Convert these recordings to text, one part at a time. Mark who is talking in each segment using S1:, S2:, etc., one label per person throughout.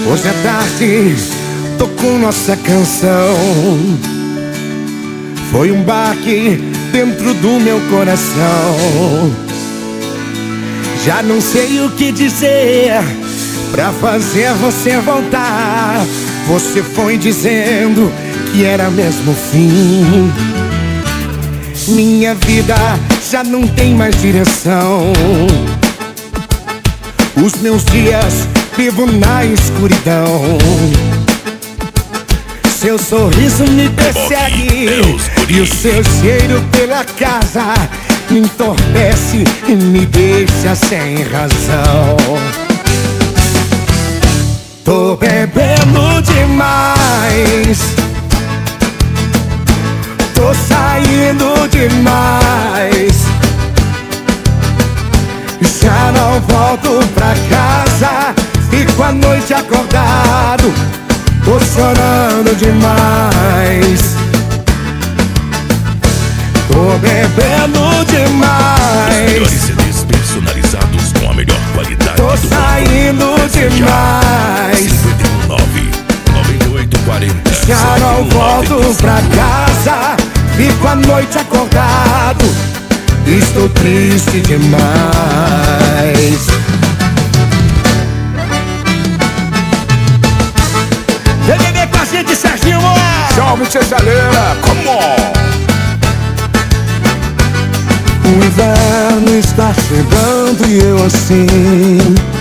S1: Hoje à tarde tocou nossa canção. Foi um baque dentro do meu coração. Já não sei o que dizer pra fazer você voltar. Você foi dizendo que era mesmo o fim. Minha vida já não tem mais direção. Os meus dias vivo na escuridão. Seu sorriso me persegue e o seu cheiro pela casa me entorpece e me deixa sem razão. Tô bebendo demais, tô saindo demais. Já não volto pra casa, fico a noite acordado, tô chorando demais. Tô bebendo demais.
S2: Os melhores CDs personalizados com a melhor qualidade.
S1: Tô saindo demais.
S2: 59-9840.
S1: Já não volto pra casa, fico a noite acordado, estou triste demais. Vem beber com a gente, Serginho!
S3: Salve, tia Chaleira, come on!
S1: O inverno está chegando e eu assim,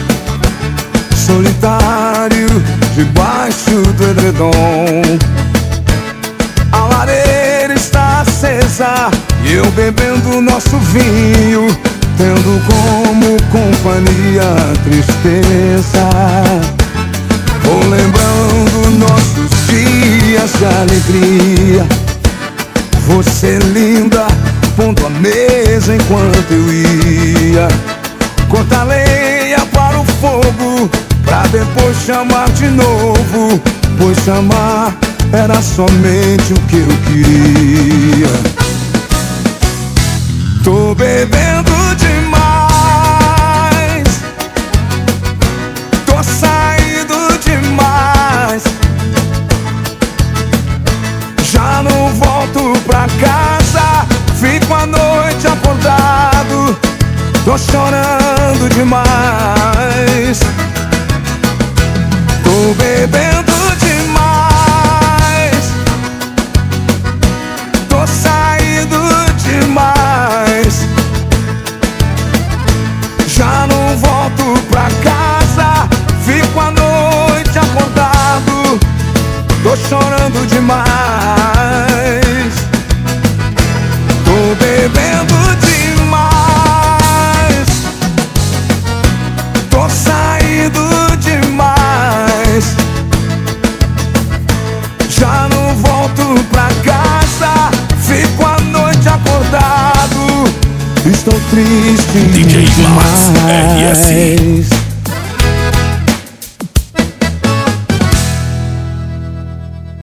S1: solitário, debaixo do edredom. A lareira está acesa e eu bebendo nosso vinho, tendo como companhia a tristeza. Vou lembrando nossos dias de alegria. Você linda, pondo a mesa enquanto eu ia cortar lenha para o fogo, pra depois chamar de novo, pois chamar era somente o que eu queria. Tô bebendo demais, tô saindo demais. Já não volto pra casa, fico a noite acordado, tô chorando demais. Tô bebendo demais, tô saindo demais. Já não volto pra casa, fico a noite acordado, tô chorando demais. Tô bebendo demais, tô saindo demais. Já não volto pra casa, fico a noite acordado, estou triste
S2: DJ Mas
S1: demais.
S2: RS.